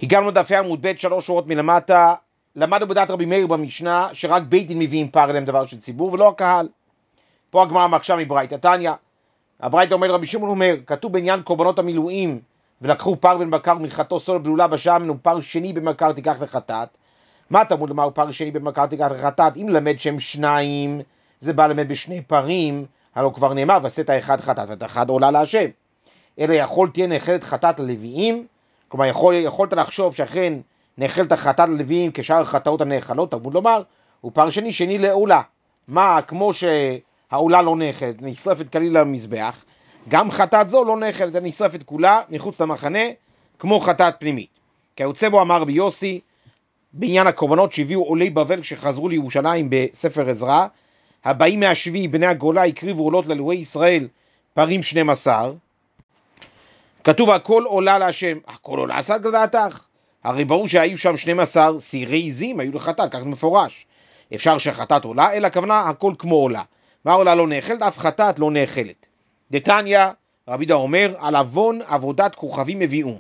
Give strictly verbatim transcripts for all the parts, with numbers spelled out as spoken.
הגענו לדפי עמוד ב' שלוש שורות מלמטה, למדנו בדעת רבי מאיר במשנה שרק בית דין מביאים פר אליהם דבר של ציבור ולא הקהל. פה הגמרא מקשה מברייתא תניא, הברייתא אומר רבי שמעון אומר, כתוב בעניין קורבנות המילואים ולקחו פר בן בקר מנחתו סול בלולה בשמן ופר שני בן בקר תיקח לחטאת. מה תלמוד לומר פר שני בן בקר תיקח לחטאת? אם למד שהם שניים זה בא למד בשני פרים, הלא כבר נאמר ועשית אחד חטאת ואת אחד עולה להשם. אלא יכול תהיה נאכלת חטאת ללוויים, כלומר יכול, יכולת לחשוב שאכן נאכלת חטאת ללוויים כשאר החטאות הנאכלות, תלמוד לומר, ופר שני שני לעולה. מה, כמו שהעולה לא נאכלת, נשרפת כליל למזבח, גם חטאת זו לא נאכלת, נשרפת כולה מחוץ למחנה, כמו חטאת פנימית. כי היוצא בו אמר רבי יוסי, בעניין הקורבנות שהביאו עולי בבל כשחזרו לירושלים בספר עזרא, הבאים מהשביעי בני הגולה הקריבו עולות לאלוהי ישראל פרים שנים עשר, כתוב הכל עולה להשם, הכל עולה עשה גדעתך, הרי ברור שהיו שם שנים עשר סירי עזים, היו לחטאת, כך מפורש, אפשר שחטאת עולה, אלא הכוונה הכל כמו עולה, מה עולה לא נאכלת? אף חטאת לא נאכלת. דתניא, רבי דה אומר, על עוון עבודת כוכבים מביאום.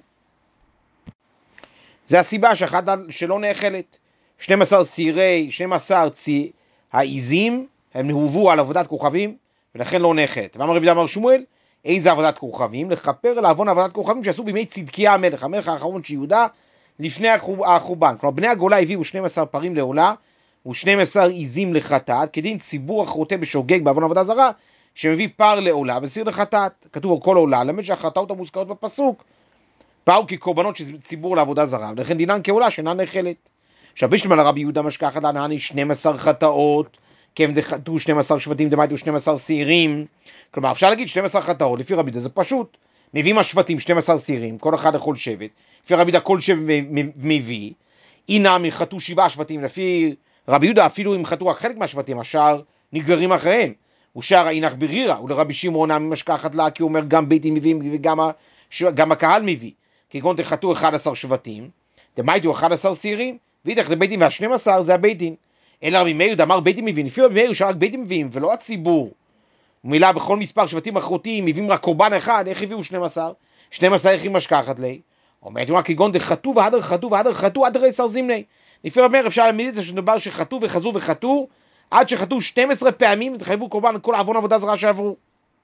זה הסיבה שהחטאת שלא נאכלת. שנים עשר סירי, שנים עשר צי, העזים, הם נהובו על עבודת כוכבים, ולכן לא נאכלת. ואמר רבי דה אמר שמואל, איזה עבודת כוכבים? לכפר על עוון עבודת כוכבים שעשו בימי צדקיה המלך, המלך האחרון של יהודה, לפני החורבן. כלומר, בני הגולה הביאו שנים עשר פרים לעולה, ו-שנים עשר עזים לחטאת, כדין ציבור החוטא בשוגג בעוון עבודה זרה, שמביא פר לעולה וסיר לחטאת. כתוב הכל עולה, למד שהחטאות המוזכרות בפסוק, באו כקורבנות של ציבור לעבודה זרה, ולכן דינן כעולה שאינה נאכלת. עכשיו בשלמה לרבי יהודה משכחת לענני שנים עשר חטאות, כי הם דחתו שנים עשר שבטים דמייתו שנים עשר שעירים. כלומר אפשר להגיד שנים עשר חטאות, לפי רבי יהודה זה פשוט, מביאים השבטים שנים עשר שעירים, כל אחד לכל שבט, לפי רבי יהודה כל שבט מביא, אינם יחטו שבעה שבטים, לפי רבי יהודה אפילו אם חטאו רק חלק מהשבטים, השאר נגררים אחריהם. ושאר האינך ברירה, ולרבי שמעון משכחת לה, כי הוא אומר גם בית דין מביאים וגם גם הקהל מביא, כגון תחטאו אחד עשר שבטים, דמייתו אחד עשר שעירים, ואידך לבית דין והשנים עשר זה הבית דין. אלא רבי מאיר אמר בית דין מביאים, לפי רבי מאיר שרק בית דין מביאים ולא הציבור. ומילה בכל מספר שבטים אחרותיים מביאים רק קורבן אחד, איך הביאו שנים עשר? שנים עשר איך היא משכחת לי? אומרת מה כגון דחטאו והדר חטאו והדר חטאו עד עשר זימני. לפי רבי מאיר אפשר להעמיד את זה שדבר שחטאו וחזו וחטאו עד שחטאו שתים עשרה פעמים ותחייבו קורבן כל עוון עבודה זרה שעברו.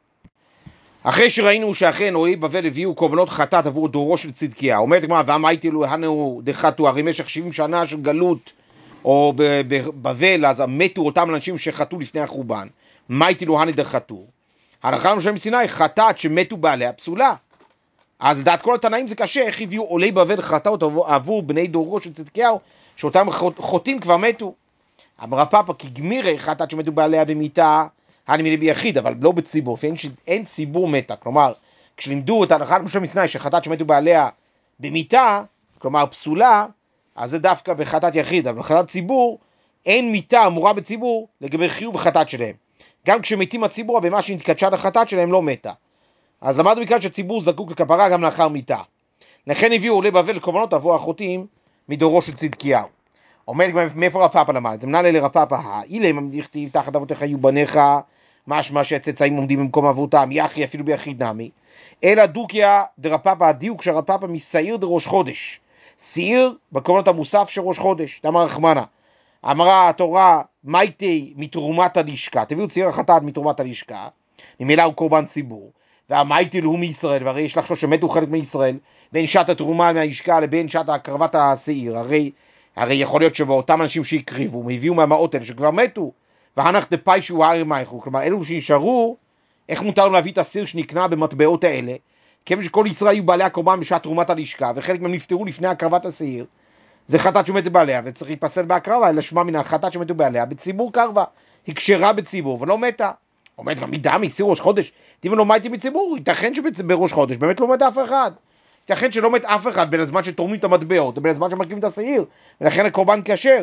אחרי שראינו שאכן עולי בבל הביאו קורבנות חטאת עבור דורו של צדקיה, אומרת הגמרא ואמרתי לו הנו דחטאו, הרי במשך שבעים שנה של גלות או בבבל אז מתו אותם אנשים שחטאו לפני החורבן, מה הייתי לו הנה דחטאו? ההלכה למשה מסיני חטאת שמתו בעליה פסולה. אז לדעת כל התנאים זה קשה, איך הביאו עולי בבל חטאות עבור בני דורו של צדקיהו שאותם חוטאים כבר מתו. אמר פאפא כי גמירי חטאת שמתו בעליה במיתה הני מילי ביחיד, אבל לא בציבור, אין, אין ציבור מתה. כלומר, כשלימדו את ההלכה למשה מסיני שחטאת שמתו בעליה במיתה, כלומר פסולה, אז זה דווקא בחטאת יחיד, אבל בחטאת ציבור אין מיתה אמורה בציבור לגבי חיוב וחטאת שלהם. גם כשמתים הציבור, הבמה שנתקדשה לחטאת שלהם לא מתה. אז למדנו מכאן שהציבור זקוק לכפרה גם לאחר מיתה. לכן הביאו עולי בבל קורבנות עבור החוטאים מדורו של צדקיהו. עומד מאיפה רפאפא למד? זה מנהל לרפאפא, אילם המדיכתיב תחת אבותיך היו בניך, משמע שהצאצאים עומדים במקום אבותם, יחי אפילו ביחיד נמי. אלא דוקיה דרפאפא, הדיוק שהרפאפא משעיר דראש חודש. שעיר בקורבנות המוסף של ראש חודש. אמר רחמנה, אמרה התורה מייטי מתרומת הלשכה, תביאו צעיר החטאת מתרומת הלשכה, ממילא הוא קורבן ציבור, והמייטי לו מישראל, והרי יש לחשוש שמתו חלק מישראל, בין שעת התרומה מהלשכה לבין שעת הקרבת השעיר, הרי, הרי יכול להיות שבאותם אנשים שהקריבו, הביאו מהמאות האלה שכבר מתו, והנח דפי שהוא הרי מייכו, כלומר אלו שנשארו, איך מותר לנו להביא את הסיר שנקנה במטבעות האלה, כיוון שכל ישראל היו בעלי הקורבן בשעת תרומת הלשכה, וחלק מהם נפטרו לפני הקרבת השעיר, זה חטאת שמתו בעליה, וצריך להיפסל בהקרבה, אלא שמה מן החטאת שמתו בעליה, בציבור קרבה, היא קשרה בציבור, ולא מתה. אומרת, מי דמי, סיר ראש חודש, תימן לא מייתי בציבור, ייתכן שבראש חודש, באמת לא מת אף אחד. ייתכן שלא מת אף אחד, בין הזמן שתורמים את המטבעות, בין הזמן שמרכיבים את השעיר, ולכן הקורבן קשר.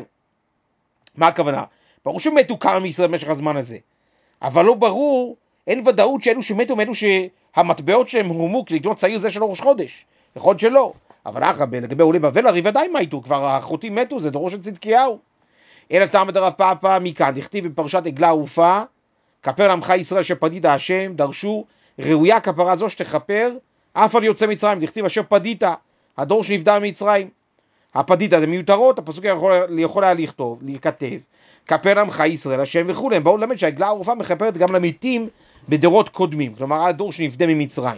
מה הכוונה? ברור שמתו כמה מישראל במשך הזמן הזה, אבל לא ברור, אין ודאות שאלו שמתו, מאלו שהמטבעות שלהם הורמו, כי לקנות שעיר זה של ראש חודש, יכול להיות שלא. אבל אחר לגבי עולי בבל הרי ודאי מתו, כבר החוטאים מתו, זה דורו של צדקיהו. אלא טעם דרפאפא מכאן, דכתיב בפרשת עגלה ערופה, כפר לעמך ישראל שפדית השם, דרשו, ראויה כפרה זו שתכפר, אף על יוצא מצרים, דכתיב אשר פדית, הדור שנפדה ממצרים. הפדית הזה מיותרות, הפסוק יכול, יכול היה לכתוב, להיכתב, כפר עמך ישראל השם וכו'. הם באו ללמד שהעגלה הערופה מכפרת גם למתים בדורות קודמים, כלומר הדור שנפדה ממצרים.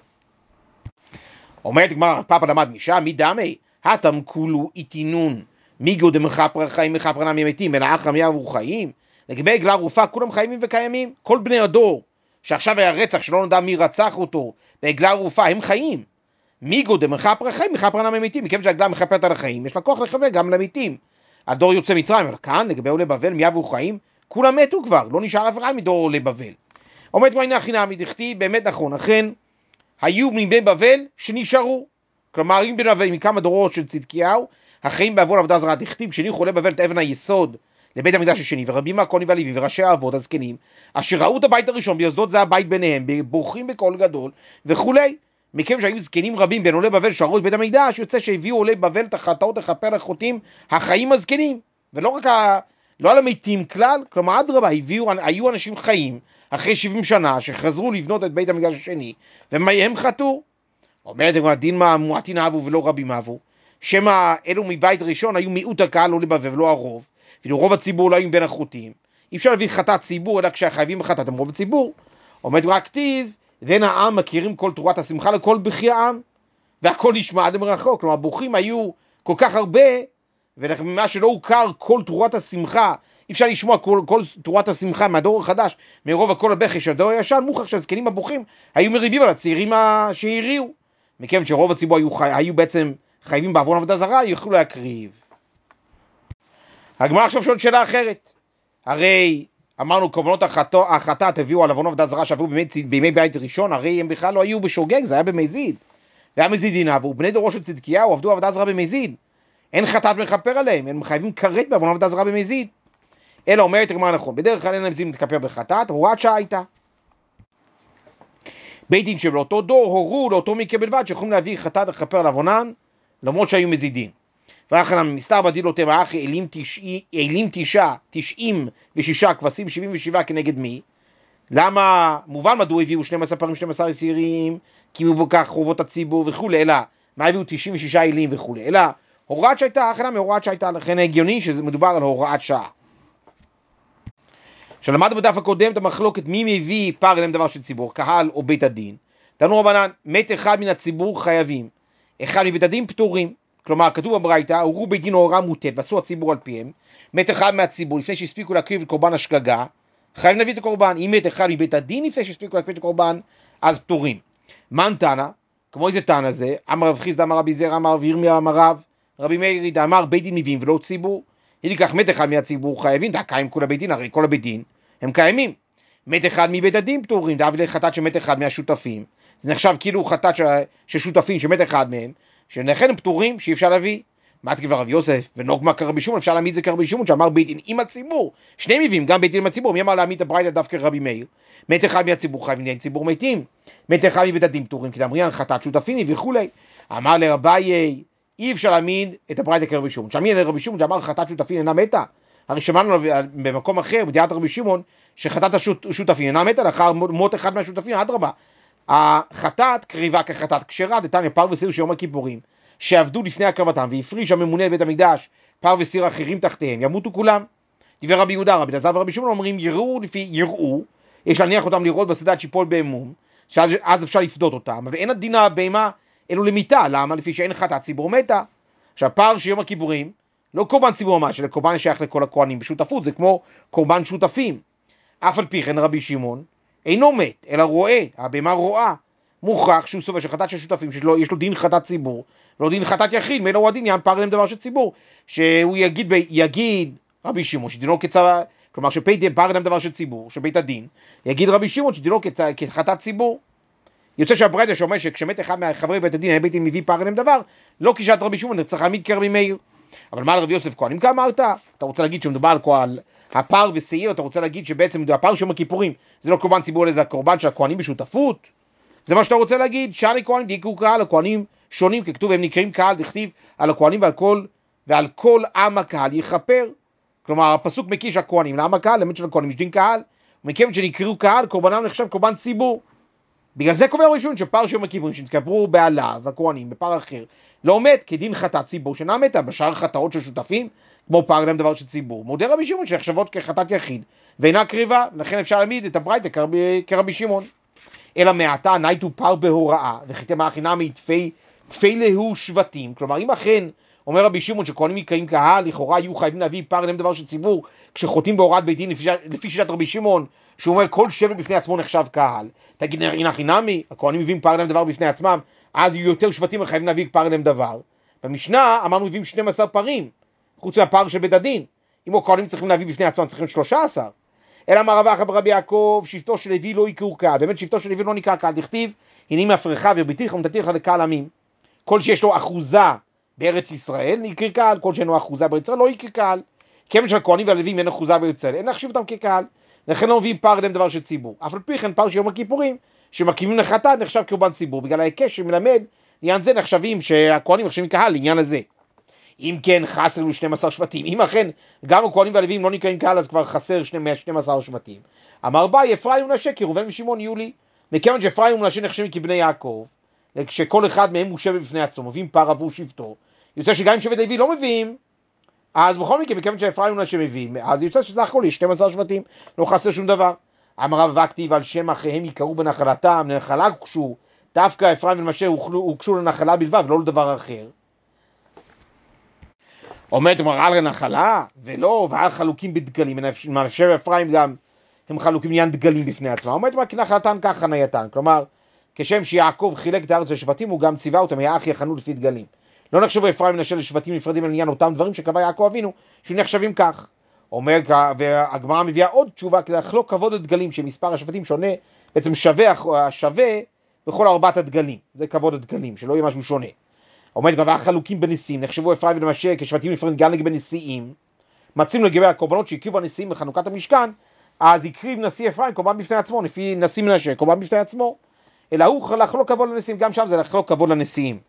אומרת גמרא, פאפא למד משם, מי דמי? התם כולו איתינון, מיגו דמכפר חיים מכפר נמי מתים, אלא אחרא מי עבור חיים. לגבי עגלה ערופה, כולם חייבים וקיימים. כל בני הדור, שעכשיו היה רצח, שלא נדע מי רצח אותו, בעגלה ערופה, הם חיים. מיגו דמכפר חיים מכפר נמי מתים, מכיוון שהעגלה מכפרת על החיים, יש לה כוח לכוון גם למתים. הדור יוצא מצרים, אבל כאן, לגבי עולי בבל, מי עבור חיים, כולם מתו כבר, לא נשאר אף אחד מדור עולי בבל. אומרת מה הנה חינמי, דכתיב, באמת נכון, אכן, היו מבני בבל שנשארו. כלומר, אם בני בבל מכמה דורות של צדקיהו, החיים בעוון עבודה זרה, דכתיב, שניחו עולי בבל את אבן היסוד לבית המקדש השני, ורבים מהכהנים והלוויים וראשי האבות הזקנים, אשר ראו את הבית הראשון, ביסודות זה הבית ביניהם, בורחים בקול גדול וכולי. מכיוון שהיו זקנים רבים בין עולי בבל שראו את בית המקדש, יוצא שהביאו עולי בבל את החטאות לכפר לחוטאים החיים הזקנים, ולא רק ה... לא על המתים כלל, כלומר אדרבה, הביאו, היו אנשים חיים אחרי שבעים שנה שחזרו לבנות את בית המקדש השני, ומהם חטאו. אומרת הדין מה מועטין אהבו ולא רבים אהבו, שמה אלו מבית ראשון היו מיעוט הקהל עולי בבל ולא הרוב, ואילו רוב הציבור לא היו בין החוטאים. אי אפשר להביא חטאת ציבור, אלא כשהחייבים בחטאת הם רוב הציבור. אומרת רק כתיב, ואין העם מכירים כל תרועת השמחה לכל בכי העם, והכל נשמע עד מרחוק. כלומר, הבוכים היו כל כך הרבה, ומה שלא הוכר כל תרועת השמחה, אי אפשר לשמוע כל, כל תרועת השמחה מהדור החדש, מרוב הכל הבכי של הדור הישן, מוכח שהזקנים הבוכים היו מריבים על הצעירים שהריעו. מכיוון שרוב הציבור היו, חי... היו בעצם חייבים בעוון עבודה זרה, יכלו להקריב. הגמרא עכשיו שואלת שאלה אחרת. הרי אמרנו, קורבנות החטאת הביאו על עוון עבודה זרה שעברו בימי, בימי בית ראשון, הרי הם בכלל לא היו בשוגג, זה היה במזיד. והיה מזידין עברו, בני דורו של צדקיהו עבדו עבודה זרה במזיד. אין חטאת מכפר עליהם, הם חייבים כרת בעוון עבודה זרה במזיד. אלא אומרת הגמרא נכון, בדרך כלל אין להם זיד מתכפר בחטאת, הוראת שעה הייתה. בית דין שבאותו דור הורו לאותו מקרה בלבד שיכולים להביא חטאת לכפר על עוונן, למרות שהיו מזידין. ואחר מסתר בדילותיהם האחי אלים, תשעי, אלים תשעה, תשעים ושישה כבשים, שבעים ושבעה כנגד מי? למה, מובן מדוע הביאו שנים עשר פרים, שנים עשר יסירים, כי הוא בכך חובות הציבור וכו', אלא, מה הביאו תשעים ושישה אלים וכו', אלא, הוראת שהייתה, אחר מהוראת שהייתה, לכן הגיוני שזה מדובר על הוראת שעה. שלמד בדף הקודם את המחלוקת מי מביא פר אליהם דבר של ציבור, קהל או בית הדין. תנו רבנן, מת אחד מן הציבור חייבים, אחד מבית הדין פטורים. כלומר, כתוב בברייתא, הורו בית דין הוראה מוטט, ועשו הציבור על פיהם, מת אחד מהציבור, לפני שהספיקו להקריב את קורבן השגגה, חייבים להביא את הקורבן. אם מת אחד מבית הדין, לפני שהספיקו להקריב את הקורבן, אז פטורים. מן תנא, כמו איזה תנא זה, אמר רב חיסדא, אמר רבי זרע, אמר רבי ירמיה, אמר רב, רבי מאיר, אמר בית דין מביאים ולא ציבור. אם ייקח מת אחד מהציבור חייבים, דקיים כל הבית דין, הרי כל הבית דין הם קיימים. מת אחד מבית הדין פטורים, דאב לחטאת שמת אחד מהשותפים. זה נחשב כאילו חטאת ששותפים שמת אחד מהם, שלכן הם פטורים שאי אפשר להביא. מה תגיד רב יוסף ונוגמה כרבי שמעון, אפשר להעמיד זה כרבי שמעון שאמר בית דין עם הציבור, שני מביאים גם בית דין עם הציבור. מי אמר להעמיד את הברייתא דווקא רבי מאיר? מת אחד מהציבור חייבים, אין ציבור מתים. מת אחד מבית הדין פטורים, כי אמרין חטאת שותפים וכולי. אמר לרביי, אי אפשר להעמיד את הברייתא כרבי שמעון. שמעין לרבי שמעון שאמר חטאת שותפים אינה מתה. הרי שמענו במקום אחר בדעת רבי שמעון שחטאת השותפים אינה מתה לאחר מות אחד מהשותפים. אדרבה, החטאת קריבה כחטאת כשרה, דתניא פר וסיר שיום הכיפורים שעבדו לפני הקרבתם והפריש הממונה בבית המקדש פר וסיר אחרים תחתיהם, ימותו כולם. דבר רבי יהודה, רבי אלעזר ורבי שמעון אומרים יראו לפי יראו, יש להניח אותם לראות בשדה שיפול באמום, שאז אפשר לפדות אותם, ואין הדין הבהמה אלו למיתה. למה? לפי שאין חטאת ציבור מתה. עכשיו פר שיום הכיפורים לא קורבן ציבור ממש, אלא קורבן שייך לכל הכהנים בשותפות, זה כמו קורבן שותפים. אף על פי כן רבי שמעון אינו מת, אלא רואה, הבהמה רואה, מוכח שהוא סובר שחטאת של שותפים, שיש לו, לו דין חטאת ציבור, ולא דין חטאת יחיד, מילא הוא הדין יען פר אליהם דבר של ציבור, שהוא יגיד, יגיד רבי שמעון שדינו כצבא, כלומר שפי פר אליהם דבר של ציבור, שבית הדין, יגיד רבי שמעון שדינו כחטאת ציבור. יוצא שהברייתא שאומר שכשמת אחד מהחברי בית הדין, בית הדין מביא פר אליהם דבר, לא כשעת רבי שמעון, צריך להעמיד כרבי מאיר. אבל מה על רבי יוסף כהנים כמה אמרת? אתה רוצה להגיד שמדובר על כהל, הפר ושעיר, אתה רוצה להגיד שבעצם הפר של יום הכיפורים זה לא קורבן ציבור, אלא זה הקורבן של הכהנים בשותפות? זה מה שאתה רוצה להגיד? שאני כהנים דייקו קהל, הכהנים שונים, ככתוב הם נקראים קהל, דכתיב על הכהנים ועל כל, ועל כל עם הקהל יכפר. כלומר הפסוק מקיש הכהנים לעם הקהל, למד של הכהנים יש דין קהל, ומכיוון שנקראו קהל, קורבנם נחשב קורבן ציבור. בגלל זה קובע רבי שמעון שפר של יום הכיפורים שנתקברו בעליו, הכהנים, בפר אחר, לא עומד כדין חטאת ציבור שאינה מתה בשאר חטאות של שותפים, כמו פר להם דבר של ציבור. מודה רבי שמעון שנחשבות כחטאת יחיד, ואינה קריבה, לכן אפשר להעמיד את הברייתא כרבי, כרבי שמעון. אלא מעתה נייטו פר בהוראה, וחיתם החינמי תפי, תפי להו שבטים, כלומר אם אכן אומר רבי שמעון שכהנים יקרים קהל, לכאורה יהיו חייבים להביא פר להם דבר של ציבור, כשחוטאים בהוראת בית דין לפי, לפי שיטת רבי שמעון, שהוא אומר כל שבט בפני עצמו נחשב קהל. תגיד, הנה חינמי, הכהנים מביאים פר להם דבר בפני עצמם, אז יהיו יותר שבטים וחייבים להביא פר להם דבר. במשנה אמרנו מביאים שנים עשר פרים, חוץ מהפר של בית הדין. אם הכהנים צריכים להביא בפני עצמם, צריכים שלושה עשר. אלא מה רב אחא ברבי יעקב, שבטו של לוי לא יקראו קהל. באמת שבטו של לוי לא נקרא קהל, דכתיב, הנה מהפרחה והרביתיך ונתתיך לקהל עמים. כל שיש לו אחוזה בארץ ישראל נקרא קהל, כל שאין לו אחוזה בארץ ישראל לא יקרא קהל. כיוון שהכהנים והלווים אין אחוזה בארץ ישראל, אין להחשיב אותם כקהל. לכן לא מביאים פר להם דבר של ציבור. אף על פי כן פר של יום הכיפורים, שמקימים לחטאת נחשב קורבן ציבור. בגלל ההיקש שמלמד, לעניין זה נחשבים שהכהנים נחשבים קהל לעניין הזה. אם כן חסר לו שנים עשר שבטים, אם אכן גם הכהנים והלווים לא נקראים קהל, אז כבר חסר שנים עשר שבטים. אמר ביי, אפרים ומנשה כראובן ושמעון יהיו לי. מכיוון שאפרים ומנשה נחשבים כבני יעקב, כשכל אחד מהם הוא שבט בפני עצמו, מביאים פר עבור שבטו. יוצא שגם אם שבט לוי לא מביאים, אז בכל מקרה, מכיוון שאפרים ומנשה מביאים, אז יוצא שסך הכל יש שנים עשר שבטים, לא חסר שום דבר. אמר רב וכתיב על שם אחיהם יקראו בנחלתם, לנחלה הוקשו, דווקא אפרים ומנשה הוקשו לנחלה בלבד ולא לדבר אחר. אומרת אמרה על נחלה, ולא, ועל חלוקים בדגלים, מנשה ואפרים גם הם חלוקים לעניין דגלים בפני עצמם. אומרת מה כי נחלתן כך חנייתן, כלומר, כשם שיעקב חילק את הארץ לשבטים, הוא גם ציווה אותם, היה אח יחנו לפי דגלים. לא נחשב אפרים ומנשה לשבטים נפרדים על עניין אותם דברים שקבע יעקב אבינו, שנחשבים כך. אומר, והגמרא מביאה עוד תשובה, כדי לחלוק כבוד הדגלים, שמספר השבטים שונה, בעצם שווה, שווה בכל ארבעת הדגלים. זה כבוד הדגלים, שלא יהיה משהו שונה. אומרת גם, והחלוקים בנשיאים, נחשבו אפרים ומנשה כשבטים נפרדים גם לגבי נשיאים, מצאים לגבי הקורבנות שהקריבו הנשיאים בחנוכת המשכן, אז הקריב נשיא אפרים קורבן בפני עצמו, לפי נשיא מנשה, קורבן בפני עצמו. אלא הוא לחלוק כבוד לנשיאים, גם שם זה לחלוק כבוד לנשיאים.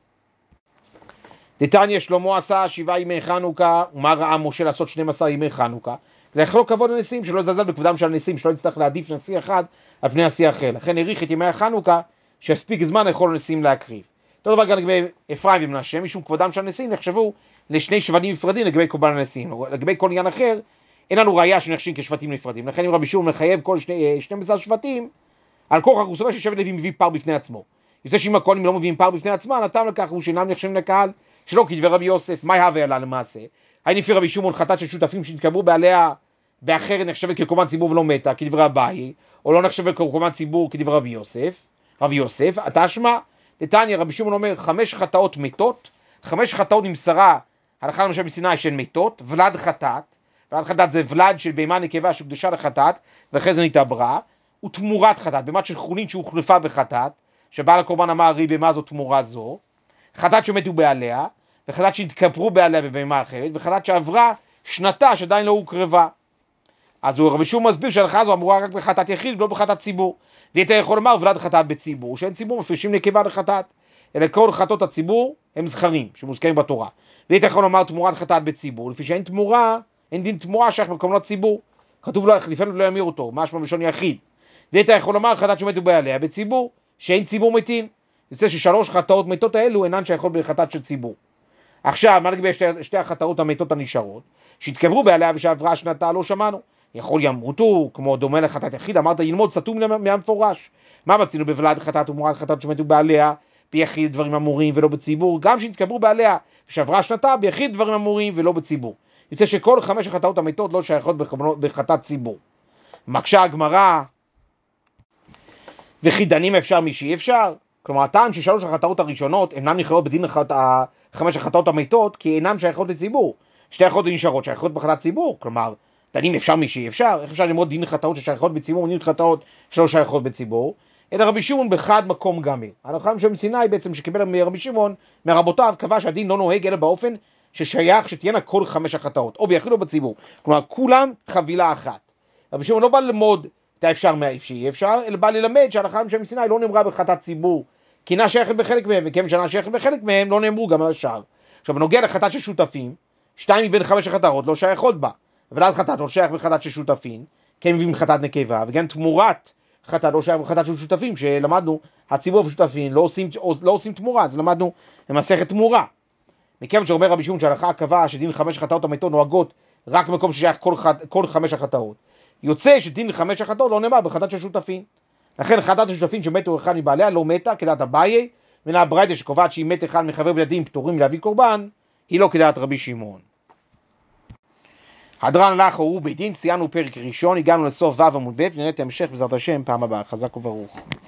דתניא שלמה עשה שבעה ימי חנוכה, ומה ראה משה לעשות שנים עשר ימי חנוכה? לחלוק כבוד לנשיאים, שלא יזלזל בכבודם של הנשיאים, שלא יצטרך להעדיף נשיא אחד על פני נשיא אחר. לכן העריך את ימי החנוכה, שהספיק זמן לכל הנשיאים להקריב. אותו דבר גם לגבי אפרים ומנשה, משום כבודם של הנשיאים נחשבו לשני שבטים נפרדים לגבי קורבן הנשיאים. לגבי כל עניין אחר, אין לנו ראיה שנחשים כשבטים נפרדים. לכן אם רבי שמעון מחייב כל שנים עשר שבטים, על כורח הוא סובר ששבט לוי מביא פר בפני עצמו. יוצא שאם הכהנים לא מביאים פר בפני עצמם, הטעם לכך הוא שאינם נחשבים לקהל, שלא כדברי רבי יוסף, מה הווה עלה למעשה? האם לפי רבי שמעון חטאת של שותפים שהתקברו בעליה באחרת נחשבת כקורבן ציבור ולא מתה, כדברי אביי, או לא נחשבת כקורבן ציבור כדברי רבי יוסף? רבי יוסף, תשמע, דתניא רבי שמעון אומר חמש חטאות מתות, חמש חטאות נמסרה הלכה למשה מסיני שהן מתות, ולד חטאת, ולד חטאת זה ולד של בהמה נקבה שהוקדשה לחטאת, ואחרי זה נתעברה, ותמורת חטאת, בהמה של חולין שהוחלפה בחטאת, שבעל הקורבן אמר רי בהמה זו תמורה זו, חטאת שמתו בעליה, וחטאת שהתקפרו בעליה בבהמה אחרת, וחטאת שעברה שנתה שעדיין לא הוקרבה. אז הוא רבי שמעון מסביר שההלכה הזו אמורה רק בחטאת יחיד ולא בחטאת ציבור. ואתה יכול לומר ולד חטאת בציבור, שאין ציבור מפרישים נקבה לחטאת, אלא כל חטאות הציבור הם זכרים שמוזכרים בתורה. ואתה יכול לומר תמורת חטאת בציבור, לפי שאין תמורה, אין דין תמורה שייך במקומות ציבור. כתוב לו, לפעמים לא ימיר אותו, משמע בלשון יחיד. ואתה יכול לומר חטאת שמתו בעליה בציבור, שאין ציבור מתים. יוצא ששלוש חטאות מתות האלו אינן שייכות בחטאת של ציבור. עכשיו, מה לגבי שתי, שתי החטאות המתות הנשארות? שהתקברו בעליה ושעברה שנתה לא שמענו. יכול ימותו, כמו דומה לחטאת יחיד, אמרת ילמוד סתום מהמפורש. מה מצינו בוולד חטאת ומורת חטאת שמתו בעליה, ביחיד דברים אמורים ולא בציבור, גם שהתקברו בעליה ושעברה שנתה, ביחיד דברים אמורים ולא בציבור. יוצא שכל חמש החטאות המתות לא שייכות בחטאת ציבור. מקשה הגמרא, וכי דנים אפשר מי שאי אפשר? כלומר, הטעם ששלוש החטאות הראשונות אינן נכללות בדין חמש החטאות המתות, כי אינן שייכות לציבור. שתי החטאות נשארות שייכות בחטאת ציבור, כלומר, דנים אפשר מי שאי אפשר? איך אפשר ללמוד דין חטאות ששייכות בציבור ודין חטאות שלא שייכות בציבור? אלא רבי שמעון בחד מקום גמי. ההלכה למשה מסיני בעצם שקיבל מרבי שמעון, מהרבותיו, קבע שהדין לא נוהג אלא באופן ששייך שתהיינה כל חמש החטאות, או ביחיד או בציבור. כלומר, כולם חבילה אחת. רבי שמעון לא בא ללמוד את האפשר מהאי אפשר, אלא בא ללמד שההלכה למשה מסיני לא נאמרה בחטאת ציבור, כי אינה שייכת בחלק מהם, וכיוון שאינה שייכת בחלק מהם, לא נאמרו גם על השאר. עכשיו, בנוגע לחטאת של שותפים, שתיים מבין חמש החטאות לא שייכות בה. ולד חטאת לא שייך בחטאת של שותפים, כי הם מביאים חטאת נקבה, וגם תמורת חטאת, או שהיה חטאת של שותפים, שלמדנו, הציבור ושותפים לא עושים, לא עושים תמורה, אז למדנו במסכת תמורה. מכיוון שאומר רבי שמעון שההלכה קבעה שדין חמש החטאות המתות נוהגות רק במקום ששייך כל, כל חמש החטאות. יוצא שדין חמש החטאות לא נאמר בחטאת של שותפים. לכן חטאת השותפים שמתו אחד מבעליה לא מתה כדעת אביי, ונה הברייתא שקובעת שהיא מת אחד מחבר בלעדים פטורים להביא קורבן, היא לא כדעת רבי שמעון. הדרן הלך הוא בית דין, סיימנו פרק ראשון, הגענו לסוף ו' עמוד ב', ונראה את ההמשך בעזרת השם פעם הבאה. חזק וברוך.